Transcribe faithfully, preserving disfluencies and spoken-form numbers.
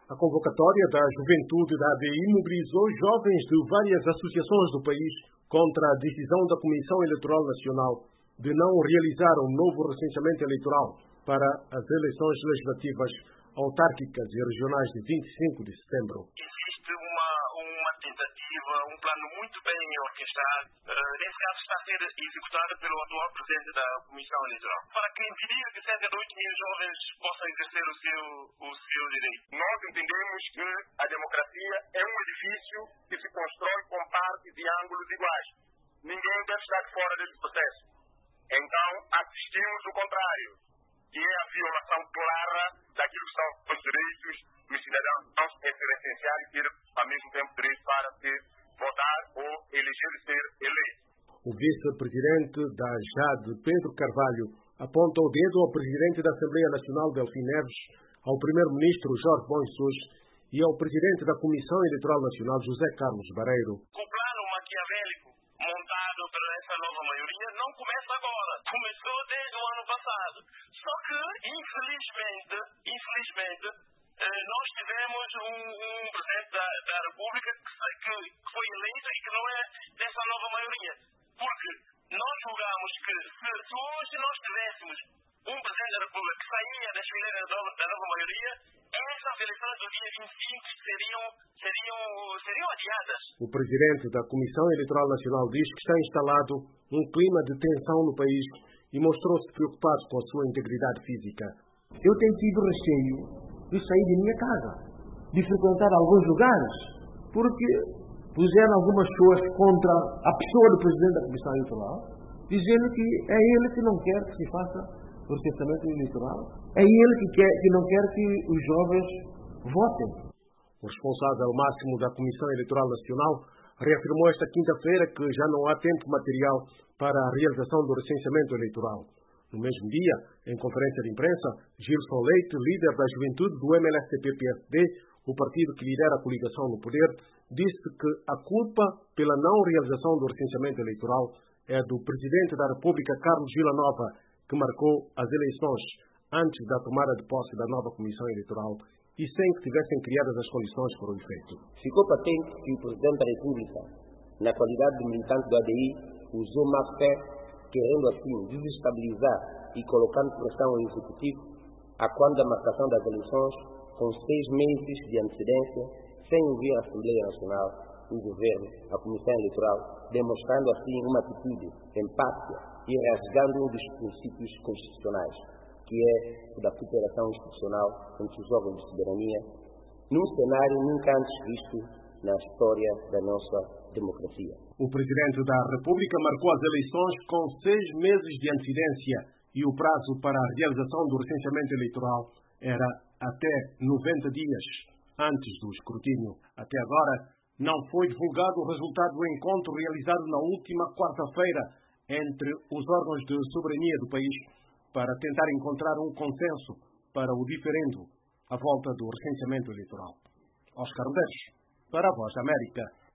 A convocatória da Juventude da A D I mobilizou jovens de várias associações do país contra a decisão da Comissão Eleitoral Nacional de não realizar um novo recenseamento eleitoral para as eleições legislativas autárquicas e regionais de vinte e cinco de setembro. Existe uma, uma tentativa, um plano muito bem orquestrado, uh, nesse caso está a ser executado pelo atual presidente da Comissão Eleitoral, para que impedir que cerca de oito mil jovens possam exercer o seu, o seu direito. Nós entendemos que a democracia é um edifício que se constrói com partes e ângulos iguais. Ninguém deve estar fora desse processo. Então, assistimos o contrário, que é a violação clara daquilo que são os direitos dos cidadãos é ser essencial e ter, ao mesmo tempo, direito para ser, votar ou eleger e ser eleito. O vice-presidente da A J A D, Pedro Carvalho, aponta o dedo ao presidente da Assembleia Nacional, Delfim Neves, ao primeiro-ministro Jorge Bom-Jesus e ao presidente da Comissão Eleitoral Nacional, José Carlos Barreiro. O plano maquiavélico montado por essa nova maioria não começa agora, começou desde o ano passado. Só que, infelizmente, infelizmente, nós tivemos um, um presidente da, da República que, que, que foi eleito e que não é dessa nova maioria. Porque nós julgamos que se, se hoje nós tivéssemos um presidente da República que saía das fileiras da, da nova maioria, essas eleições do dia vinte e cinco seriam, seriam, seriam adiadas. O presidente da Comissão Eleitoral Nacional diz que está instalado um clima de tensão no país e mostrou-se preocupado com a sua integridade física. Eu tenho tido receio de sair de minha casa, de frequentar alguns lugares, porque puseram algumas pessoas contra a pessoa do presidente da Comissão Eleitoral, dizendo que é ele que não quer que se faça o recenseamento eleitoral, é ele que, quer, que não quer que os jovens votem. O responsável máximo da Comissão Eleitoral Nacional reafirmou esta quinta-feira que já não há tempo material para a realização do recenseamento eleitoral. No mesmo dia, em conferência de imprensa, Gilson Leite, líder da juventude do M L S T P P S D, o partido que lidera a coligação no poder, disse que a culpa pela não realização do recenseamento eleitoral é do presidente da República, Carlos Villanova, que marcou as eleições antes da tomada de posse da nova Comissão Eleitoral e sem que tivessem criadas as condições para o efeito. Ficou patente que o presidente da República, na qualidade de militante do A D I, usou má fé, querendo assim desestabilizar e colocando pressão ao Executivo, a quando da marcação das eleições, com seis meses de antecedência, sem ouvir a Assembleia Nacional, o Governo, a Comissão Eleitoral, demonstrando assim uma atitude empática e rasgando um dos princípios constitucionais, que é o da cooperação institucional entre os órgãos de soberania, num cenário nunca antes visto na história da nossa democracia. O presidente da República marcou as eleições com seis meses de antecedência e o prazo para a realização do recenseamento eleitoral era até noventa dias antes do escrutínio. Até agora, não foi divulgado o resultado do encontro realizado na última quarta-feira entre os órgãos de soberania do país para tentar encontrar um consenso para o diferendo à volta do recenseamento eleitoral. Oscar Medeiros, para a Voz da América.